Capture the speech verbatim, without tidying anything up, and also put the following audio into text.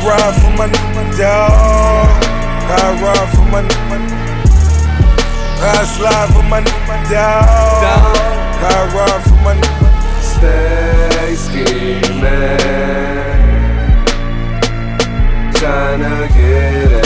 ride for my dog. I ride for my I slide for my dog. I ride for my Stay scheming, tryna get it.